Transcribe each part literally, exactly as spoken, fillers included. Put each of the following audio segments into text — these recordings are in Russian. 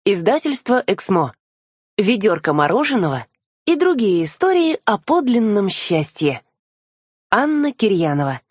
Издательство «Эксмо». Ведерко мороженого и другие истории о подлинном счастье. Анна Кирьянова.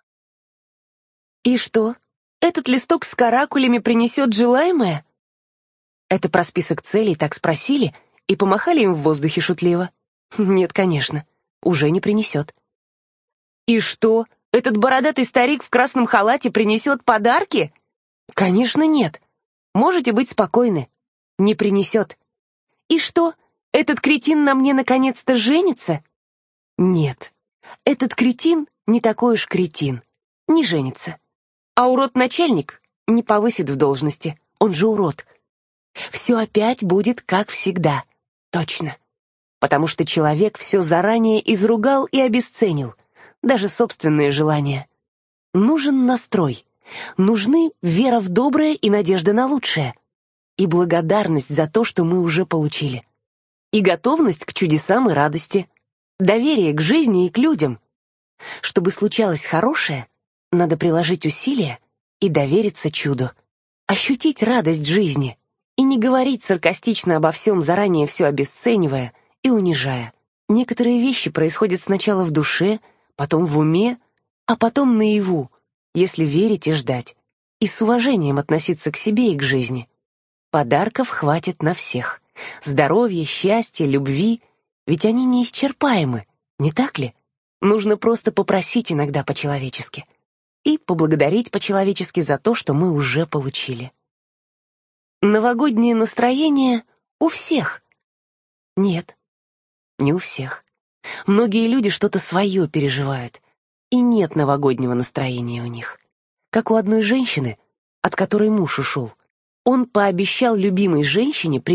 И что, этот листок с каракулями принесет желаемое? Это про список целей так спросили и помахали им в воздухе шутливо. Нет, конечно, уже не принесет. И что, этот бородатый старик в красном халате принесет подарки? Конечно, нет. Можете быть спокойны. Не принесет. И что, этот кретин на мне наконец-то женится? Нет, этот кретин не такой уж кретин, не женится. А урод-начальник не повысит в должности, он же урод. Все опять будет как всегда, точно. Потому что человек все заранее изругал и обесценил, даже собственные желания. Нужен настрой, нужны вера в доброе и надежда на лучшее. И благодарность за то, что мы уже получили. И готовность к чудесам и радости. Доверие к жизни и к людям. Чтобы случалось хорошее, надо приложить усилия и довериться чуду. Ощутить радость жизни и не говорить саркастично обо всем, заранее все обесценивая и унижая. Некоторые вещи происходят сначала в душе, потом в уме, а потом наяву, если верить и ждать, и с уважением относиться к себе и к жизни. Подарков хватит на всех. Здоровья, счастья, любви. Ведь они неисчерпаемы, не так ли? Нужно просто попросить иногда по-человечески. И поблагодарить по-человечески за то, что мы уже получили. Новогоднее настроение у всех. Нет, не у всех. Многие люди что-то свое переживают, и нет новогоднего настроения у них. Как у одной женщины, от которой муж ушел. Он пообещал любимой женщине